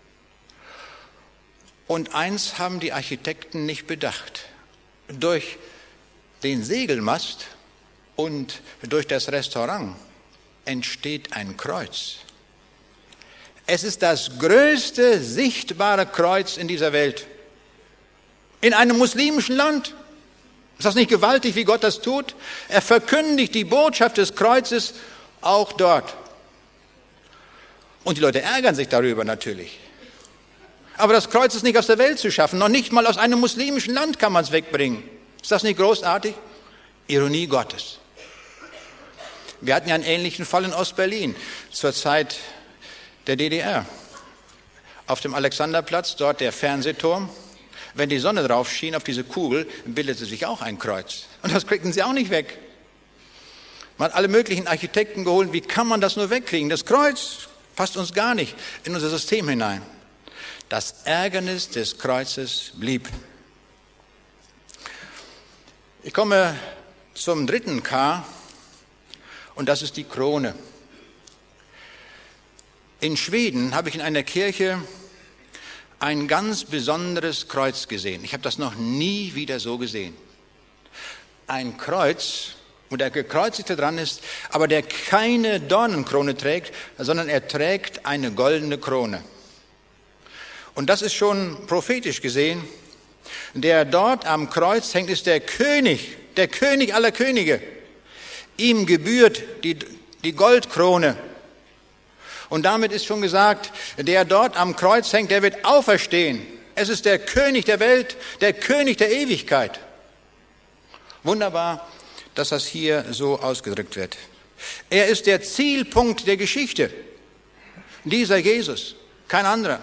Und eins haben die Architekten nicht bedacht. Durch den Segelmast und durch das Restaurant entsteht ein Kreuz. Es ist das größte sichtbare Kreuz in dieser Welt. In einem muslimischen Land. Ist das nicht gewaltig, wie Gott das tut? Er verkündigt die Botschaft des Kreuzes auch dort. Und die Leute ärgern sich darüber natürlich. Aber das Kreuz ist nicht aus der Welt zu schaffen. Noch nicht mal aus einem muslimischen Land kann man es wegbringen. Ist das nicht großartig? Ironie Gottes. Wir hatten ja einen ähnlichen Fall in Ostberlin zur Zeit der D D R. Auf dem Alexanderplatz, dort der Fernsehturm. Wenn die Sonne drauf schien auf diese Kugel, bildete sich auch ein Kreuz. Und das kriegten sie auch nicht weg. Man hat alle möglichen Architekten geholt. Wie kann man das nur wegkriegen? Das Kreuz passt uns gar nicht in unser System hinein. Das Ärgernis des Kreuzes blieb. Ich komme zum dritten K und das ist die Krone. In Schweden habe ich in einer Kirche ein ganz besonderes Kreuz gesehen. Ich habe das noch nie wieder so gesehen. Ein Kreuz und der Gekreuzigte dran ist, aber der keine Dornenkrone trägt, sondern er trägt eine goldene Krone. Und das ist schon prophetisch gesehen. Der dort am Kreuz hängt, ist der König, der König aller Könige. Ihm gebührt die, die Goldkrone. Und damit ist schon gesagt, der dort am Kreuz hängt, der wird auferstehen. Es ist der König der Welt, der König der Ewigkeit. Wunderbar, dass das hier so ausgedrückt wird. Er ist der Zielpunkt der Geschichte. Dieser Jesus, kein anderer.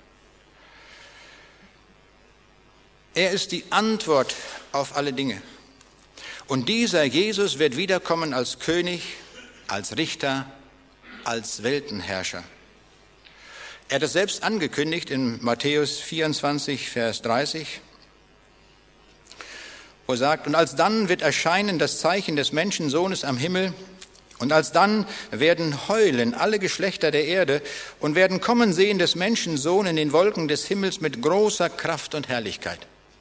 Er ist die Antwort auf alle Dinge. Und dieser Jesus wird wiederkommen als König, als Richter, als Weltenherrscher. Er hat es selbst angekündigt in Matthäus vierundzwanzig, Vers dreißig, wo er sagt, und alsdann wird erscheinen das Zeichen des Menschensohnes am Himmel, und alsdann werden heulen alle Geschlechter der Erde und werden kommen sehen des Menschensohn in den Wolken des Himmels mit großer Kraft und Herrlichkeit.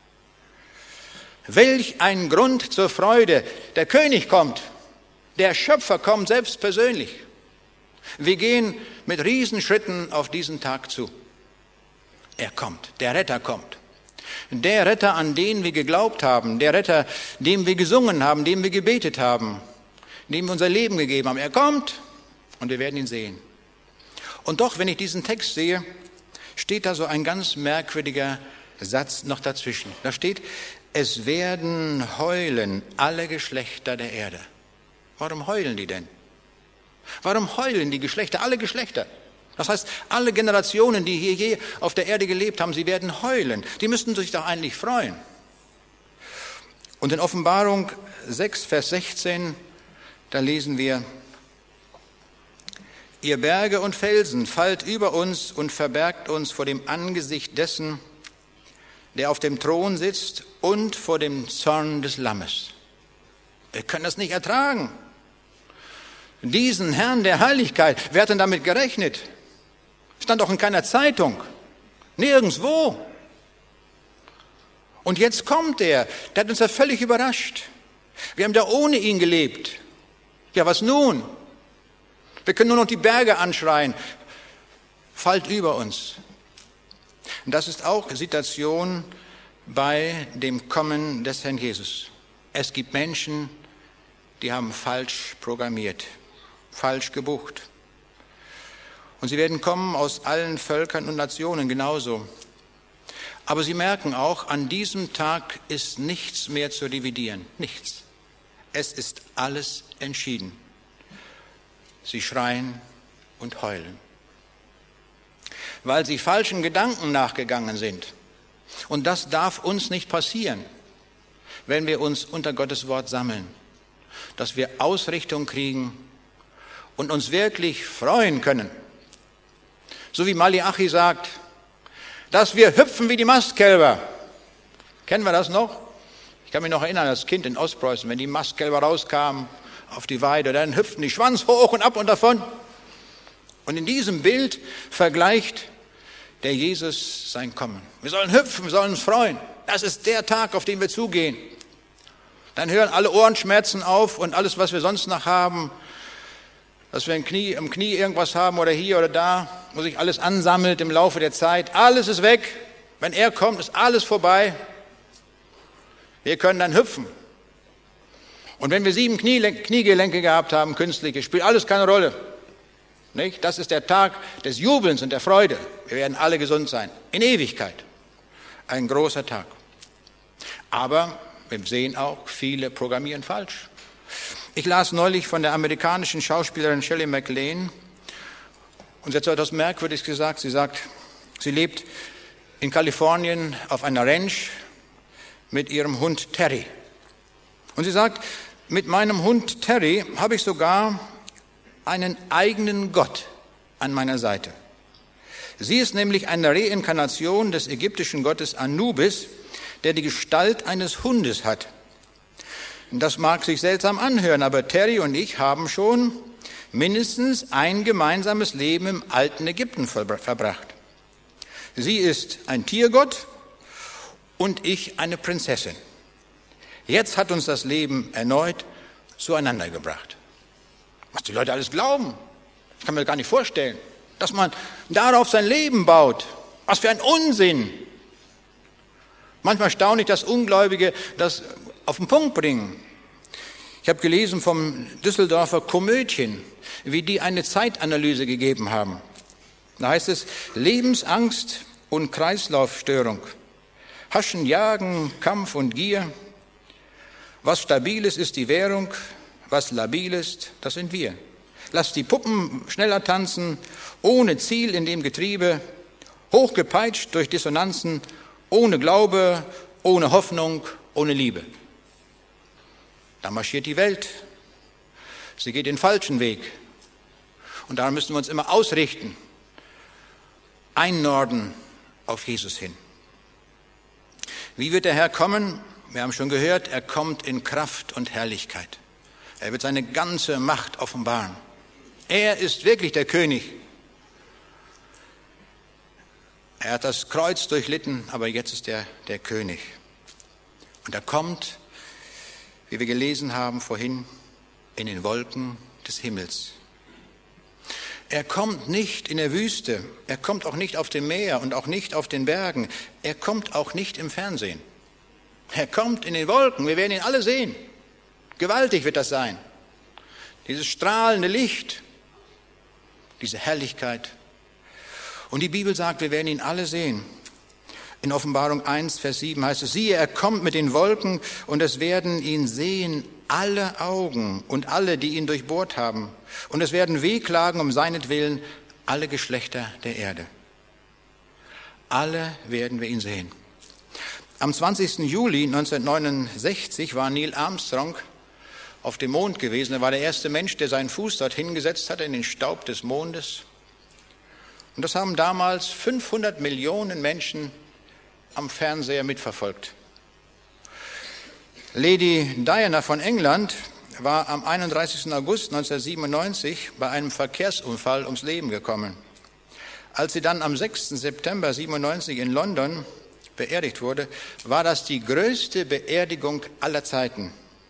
Welch ein Grund zur Freude. Der König kommt, der Schöpfer kommt selbst persönlich. Wir gehen mit Riesenschritten auf diesen Tag zu. Er kommt, der Retter kommt. Der Retter, an den wir geglaubt haben, der Retter, dem wir gesungen haben, dem wir gebetet haben, dem wir unser Leben gegeben haben. Er kommt und wir werden ihn sehen. Und doch, wenn ich diesen Text sehe, steht da so ein ganz merkwürdiger Satz noch dazwischen. Da steht, es werden heulen alle Geschlechter der Erde. Warum heulen die denn? Warum heulen die Geschlechter, alle Geschlechter? Das heißt, alle Generationen, die hier je auf der Erde gelebt haben, sie werden heulen. Die müssten sich doch eigentlich freuen. Und in Offenbarung sechs, Vers sechzehn, da lesen wir, ihr Berge und Felsen, fallt über uns und verbergt uns vor dem Angesicht dessen, der auf dem Thron sitzt und vor dem Zorn des Lammes. Wir können das nicht ertragen. Diesen Herrn der Heiligkeit, wer hat denn damit gerechnet? Stand auch in keiner Zeitung, nirgendwo. Und jetzt kommt er, der hat uns ja völlig überrascht. Wir haben da ohne ihn gelebt. Ja, was nun? Wir können nur noch die Berge anschreien. Fallt über uns. Und das ist auch Situation bei dem Kommen des Herrn Jesus. Es gibt Menschen, die haben falsch programmiert, falsch gebucht. Und sie werden kommen aus allen Völkern und Nationen genauso. Aber sie merken auch, an diesem Tag ist nichts mehr zu revidieren, nichts. Es ist alles entschieden. Sie schreien und heulen, weil sie falschen Gedanken nachgegangen sind. Und das darf uns nicht passieren, wenn wir uns unter Gottes Wort sammeln, dass wir Ausrichtung kriegen und uns wirklich freuen können. So wie Malachi sagt, dass wir hüpfen wie die Mastkälber. Kennen wir das noch? Ich kann mich noch erinnern, als Kind in Ostpreußen, wenn die Mastkälber rauskamen auf die Weide, dann hüpften die Schwanz hoch und ab und davon. Und in diesem Bild vergleicht der Jesus sein Kommen. Wir sollen hüpfen, wir sollen uns freuen. Das ist der Tag, auf den wir zugehen. Dann hören alle Ohrenschmerzen auf und alles, was wir sonst noch haben, dass wir im Knie, im Knie irgendwas haben oder hier oder da, wo sich alles ansammelt im Laufe der Zeit. Alles ist weg. Wenn er kommt, ist alles vorbei. Wir können dann hüpfen. Und wenn wir sieben Kniegelenke gehabt haben, künstliche, spielt alles keine Rolle. Nicht? Das ist der Tag des Jubelns und der Freude. Wir werden alle gesund sein. In Ewigkeit. Ein großer Tag. Aber wir sehen auch, viele programmieren falsch. Ich las neulich von der amerikanischen Schauspielerin Shirley MacLaine und sie hat so etwas Merkwürdiges gesagt. Sie sagt, sie lebt in Kalifornien auf einer Ranch mit ihrem Hund Terry. Und sie sagt, mit meinem Hund Terry habe ich sogar einen eigenen Gott an meiner Seite. Sie ist nämlich eine Reinkarnation des ägyptischen Gottes Anubis, der die Gestalt eines Hundes hat. Das mag sich seltsam anhören, aber Terry und ich haben schon mindestens ein gemeinsames Leben im alten Ägypten verbracht. Sie ist ein Tiergott und ich eine Prinzessin. Jetzt hat uns das Leben erneut zueinander gebracht. Was die Leute alles glauben, das kann man sich gar nicht vorstellen. Dass man darauf sein Leben baut. Was für ein Unsinn. Manchmal staune ich, dass Ungläubige das auf den Punkt bringen. Ich habe gelesen vom Düsseldorfer Komödien, wie die eine Zeitanalyse gegeben haben. Da heißt es, Lebensangst und Kreislaufstörung, Haschen, Jagen, Kampf und Gier. Was stabil ist, ist die Währung, was labil ist, das sind wir. Lass die Puppen schneller tanzen, ohne Ziel in dem Getriebe, hochgepeitscht durch Dissonanzen, ohne Glaube, ohne Hoffnung, ohne Liebe. Da marschiert die Welt. Sie geht den falschen Weg. Und daran müssen wir uns immer ausrichten, einnorden auf Jesus hin. Wie wird der Herr kommen? Wir haben schon gehört, er kommt in Kraft und Herrlichkeit. Er wird seine ganze Macht offenbaren. Er ist wirklich der König. Er hat das Kreuz durchlitten, aber jetzt ist er der König. Und er kommt, wie wir gelesen haben vorhin, in den Wolken des Himmels. Er kommt nicht in der Wüste, er kommt auch nicht auf dem Meer und auch nicht auf den Bergen. Er kommt auch nicht im Fernsehen. Er kommt in den Wolken, wir werden ihn alle sehen. Gewaltig wird das sein. Dieses strahlende Licht, diese Herrlichkeit. Und die Bibel sagt, wir werden ihn alle sehen. In Offenbarung eins, Vers sieben heißt es, siehe, er kommt mit den Wolken und es werden ihn sehen alle Augen und alle, die ihn durchbohrt haben. Und es werden wehklagen um seinetwillen alle Geschlechter der Erde. Alle werden wir ihn sehen. Am zwanzigsten Juli neunzehnhundertneunundsechzig war Neil Armstrong auf dem Mond gewesen. Er war der erste Mensch, der seinen Fuß dorthin gesetzt hatte, in den Staub des Mondes. Und das haben damals fünfhundert Millionen Menschen am Fernseher mitverfolgt. Lady Diana von England war am einunddreißigsten August neunzehnhundertsiebenundneunzig bei einem Verkehrsunfall ums Leben gekommen. Als sie dann am sechsten September siebenundneunzig in London beerdigt wurde, war das die größte Beerdigung aller Zeiten.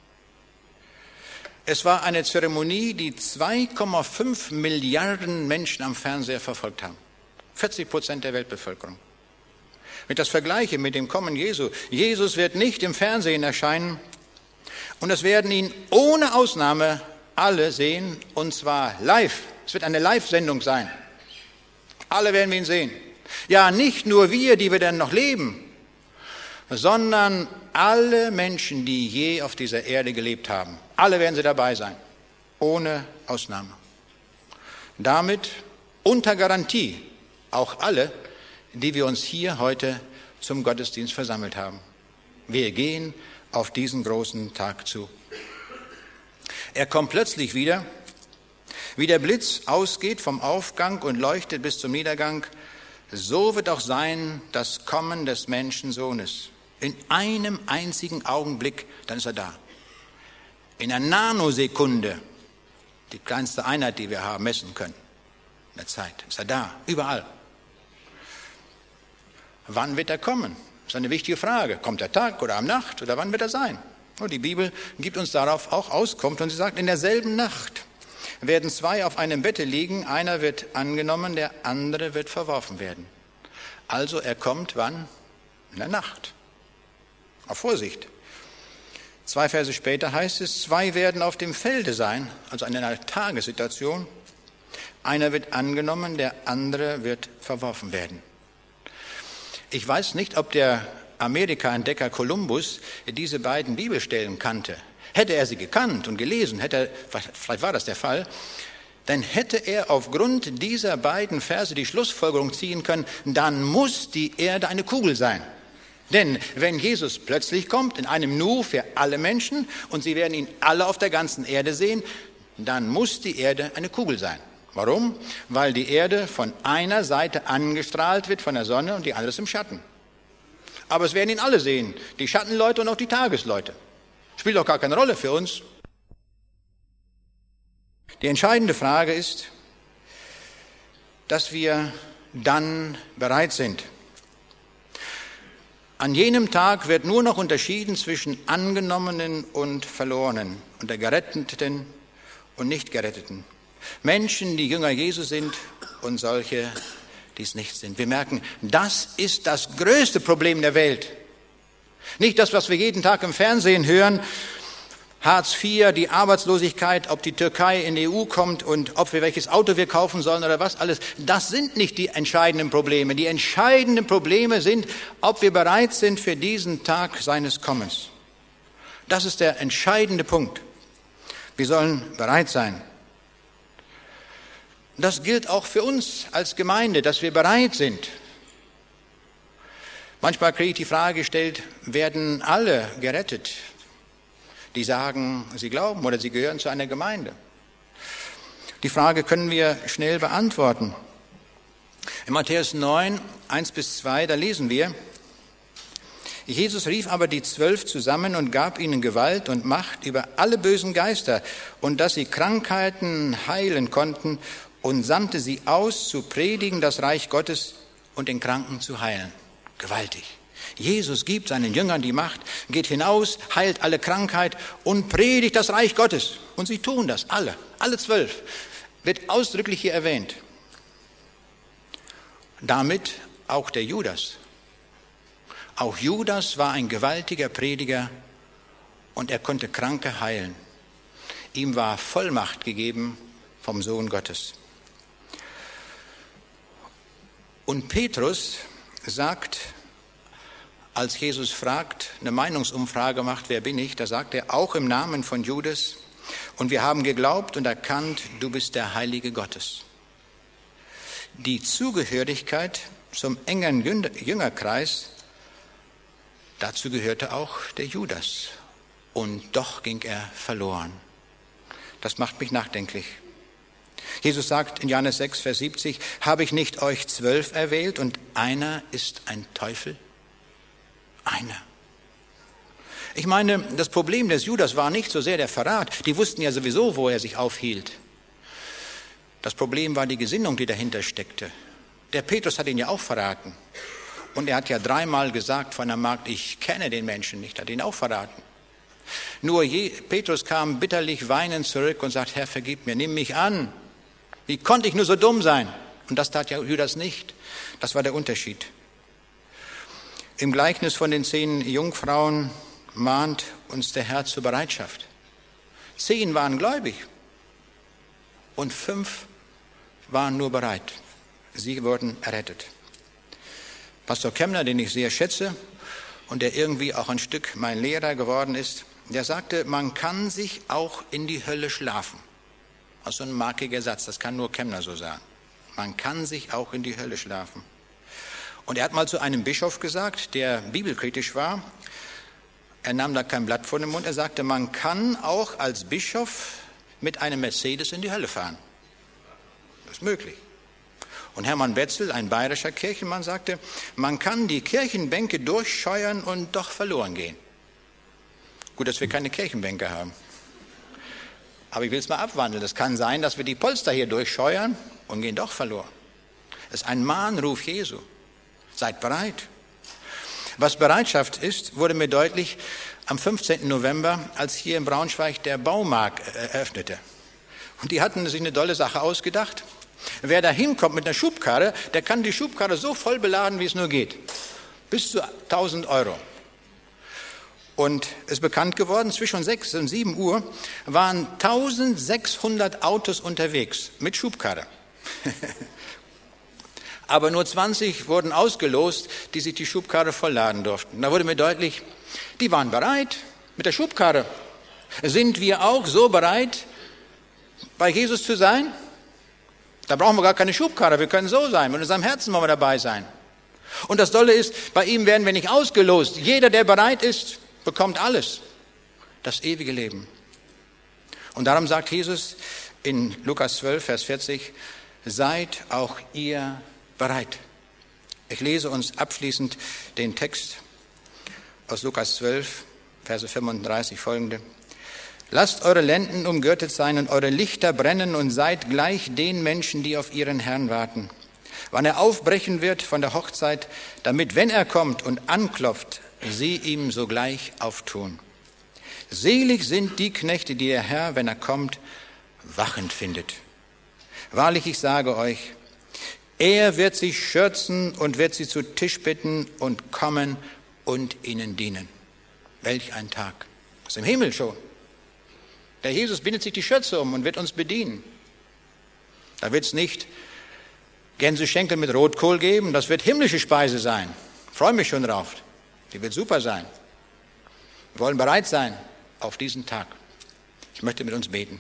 Es war eine Zeremonie, die zwei Komma fünf Milliarden Menschen am Fernseher verfolgt haben. vierzig Prozent der Weltbevölkerung. Wenn ich das vergleiche mit dem Kommen Jesu, Jesus wird nicht im Fernsehen erscheinen und es werden ihn ohne Ausnahme alle sehen und zwar live. Es wird eine Live-Sendung sein. Alle werden wir ihn sehen. Ja, nicht nur wir, die wir dann noch leben, sondern alle Menschen, die je auf dieser Erde gelebt haben. Alle werden sie dabei sein, ohne Ausnahme. Damit unter Garantie auch alle, die wir uns hier heute zum Gottesdienst versammelt haben. Wir gehen auf diesen großen Tag zu. Er kommt plötzlich wieder, wie der Blitz ausgeht vom Aufgang und leuchtet bis zum Niedergang, so wird auch sein das Kommen des Menschensohnes. In einem einzigen Augenblick, dann ist er da. In einer Nanosekunde, die kleinste Einheit, die wir haben, messen können, in der Zeit, ist er da, überall. Wann wird er kommen? Das ist eine wichtige Frage. Kommt der Tag oder am Nacht oder wann wird er sein? Und die Bibel gibt uns darauf auch Auskunft und sie sagt, in derselben Nacht werden zwei auf einem Bette liegen, einer wird angenommen, der andere wird verworfen werden. Also er kommt wann? In der Nacht. Auf Vorsicht. Zwei Verse später heißt es, zwei werden auf dem Felde sein, also in einer Tagessituation. Einer wird angenommen, der andere wird verworfen werden. Ich weiß nicht, ob der Amerika-Entdecker Kolumbus diese beiden Bibelstellen kannte. Hätte er sie gekannt und gelesen, hätte er, vielleicht war das der Fall, dann hätte er aufgrund dieser beiden Verse die Schlussfolgerung ziehen können, dann muss die Erde eine Kugel sein. Denn wenn Jesus plötzlich kommt, in einem Nu für alle Menschen, und sie werden ihn alle auf der ganzen Erde sehen, dann muss die Erde eine Kugel sein. Warum? Weil die Erde von einer Seite angestrahlt wird von der Sonne und die andere ist im Schatten. Aber es werden ihn alle sehen, die Schattenleute und auch die Tagesleute. Spielt doch gar keine Rolle für uns. Die entscheidende Frage ist, dass wir dann bereit sind. An jenem Tag wird nur noch unterschieden zwischen Angenommenen und Verlorenen. Und unter Geretteten und Nicht-Geretteten. Menschen, die Jünger Jesu sind und solche, die es nicht sind. Wir merken, das ist das größte Problem der Welt. Nicht das, was wir jeden Tag im Fernsehen hören, Hartz vier, die Arbeitslosigkeit, ob die Türkei in die E U kommt und ob wir welches Auto wir kaufen sollen oder was alles. Das sind nicht die entscheidenden Probleme. Die entscheidenden Probleme sind, ob wir bereit sind für diesen Tag seines Kommens. Das ist der entscheidende Punkt. Wir sollen bereit sein. Das gilt auch für uns als Gemeinde, dass wir bereit sind. Manchmal kriege ich die Frage gestellt, werden alle gerettet, die sagen, sie glauben oder sie gehören zu einer Gemeinde? Die Frage können wir schnell beantworten. In Matthäus neun, eins bis zwei, da lesen wir, Jesus rief aber die Zwölf zusammen und gab ihnen Gewalt und Macht über alle bösen Geister und dass sie Krankheiten heilen konnten und sandte sie aus, zu predigen das Reich Gottes und den Kranken zu heilen. Gewaltig. Jesus gibt seinen Jüngern die Macht, geht hinaus, heilt alle Krankheit und predigt das Reich Gottes. Und sie tun das, alle, alle zwölf. Wird ausdrücklich hier erwähnt. Damit auch der Judas. Auch Judas war ein gewaltiger Prediger und er konnte Kranke heilen. Ihm war Vollmacht gegeben vom Sohn Gottes. Und Petrus sagt, als Jesus fragt, eine Meinungsumfrage macht, wer bin ich, da sagt er, auch im Namen von Judas, und wir haben geglaubt und erkannt, du bist der Heilige Gottes. Die Zugehörigkeit zum engen Jüngerkreis, dazu gehörte auch der Judas. Und doch ging er verloren. Das macht mich nachdenklich. Jesus sagt in Johannes sechs, Vers siebzig, habe ich nicht euch zwölf erwählt und einer ist ein Teufel? Einer. Ich meine, das Problem des Judas war nicht so sehr der Verrat. Die wussten ja sowieso, wo er sich aufhielt. Das Problem war die Gesinnung, die dahinter steckte. Der Petrus hat ihn ja auch verraten. Und er hat ja dreimal gesagt von der Magd, ich kenne den Menschen nicht, hat ihn auch verraten. Nur je, Petrus kam bitterlich weinend zurück und sagt, Herr, vergib mir, nimm mich an. Wie konnte ich nur so dumm sein? Und das tat ja Judas nicht. Das war der Unterschied. Im Gleichnis von den zehn Jungfrauen mahnt uns der Herr zur Bereitschaft. Zehn waren gläubig und fünf waren nur bereit. Sie wurden errettet. Pastor Kemmler, den ich sehr schätze und der irgendwie auch ein Stück mein Lehrer geworden ist, der sagte, man kann sich auch in die Hölle schlafen. Das ist so ein markiger Satz, das kann nur Kemmler so sagen. Man kann sich auch in die Hölle schlafen. Und er hat mal zu einem Bischof gesagt, der bibelkritisch war, er nahm da kein Blatt vor den Mund, er sagte, man kann auch als Bischof mit einem Mercedes in die Hölle fahren. Das ist möglich. Und Hermann Betzel, ein bayerischer Kirchenmann, sagte, man kann die Kirchenbänke durchscheuern und doch verloren gehen. Gut, dass wir keine Kirchenbänke haben. Aber ich will es mal abwandeln. Es kann sein, dass wir die Polster hier durchscheuern und gehen doch verloren. Es ist ein Mahnruf Jesu. Seid bereit. Was Bereitschaft ist, wurde mir deutlich am fünfzehnten November, als hier in Braunschweig der Baumarkt eröffnete. Und die hatten sich eine tolle Sache ausgedacht. Wer da hinkommt mit einer Schubkarre, der kann die Schubkarre so voll beladen, wie es nur geht. Bis zu tausend Euro. Und es ist bekannt geworden, zwischen sechs und sieben Uhr waren eintausendsechshundert Autos unterwegs mit Schubkarre. Aber nur zwanzig wurden ausgelost, die sich die Schubkarre vollladen durften. Da wurde mir deutlich, die waren bereit mit der Schubkarre. Sind wir auch so bereit, bei Jesus zu sein? Da brauchen wir gar keine Schubkarre, wir können so sein. Mit unserem Herzen wollen wir dabei sein. Und das Tolle ist, bei ihm werden wir nicht ausgelost. Jeder, der bereit ist, bekommt alles. Das ewige Leben. Und darum sagt Jesus in Lukas zwölf, Vers vierzig, seid auch ihr bereit. Ich lese uns abschließend den Text aus Lukas zwölf, Verse fünfunddreißig folgende. Lasst eure Lenden umgürtet sein und eure Lichter brennen und seid gleich den Menschen, die auf ihren Herrn warten. Wann er aufbrechen wird von der Hochzeit, damit, wenn er kommt und anklopft, sie ihm sogleich auftun. Selig sind die Knechte, die der Herr, wenn er kommt, wachend findet. Wahrlich, ich sage euch, er wird sie schürzen und wird sie zu Tisch bitten und kommen und ihnen dienen. Welch ein Tag. Das ist im Himmel schon. Der Jesus bindet sich die Schürze um und wird uns bedienen. Da wird es nicht Gänseschenkel mit Rotkohl geben, das wird himmlische Speise sein. Ich freue mich schon drauf. Die wird super sein. Wir wollen bereit sein auf diesen Tag. Ich möchte mit uns beten.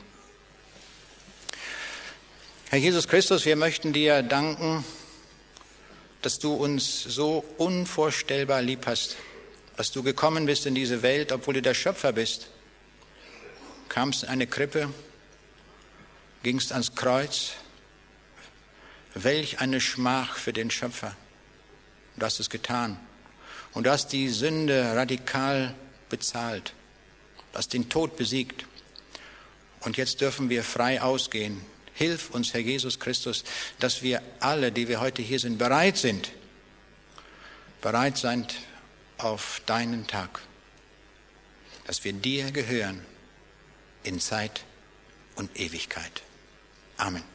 Herr Jesus Christus, wir möchten dir danken, dass du uns so unvorstellbar lieb hast, dass du gekommen bist in diese Welt, obwohl du der Schöpfer bist. Kamst in eine Krippe, gingst ans Kreuz. Welch eine Schmach für den Schöpfer. Du hast es getan. Und du hast die Sünde radikal bezahlt. Du hast den Tod besiegt. Und jetzt dürfen wir frei ausgehen. Hilf uns, Herr Jesus Christus, dass wir alle, die wir heute hier sind, bereit sind. Bereit sind auf deinen Tag. Dass wir dir gehören in Zeit und Ewigkeit. Amen.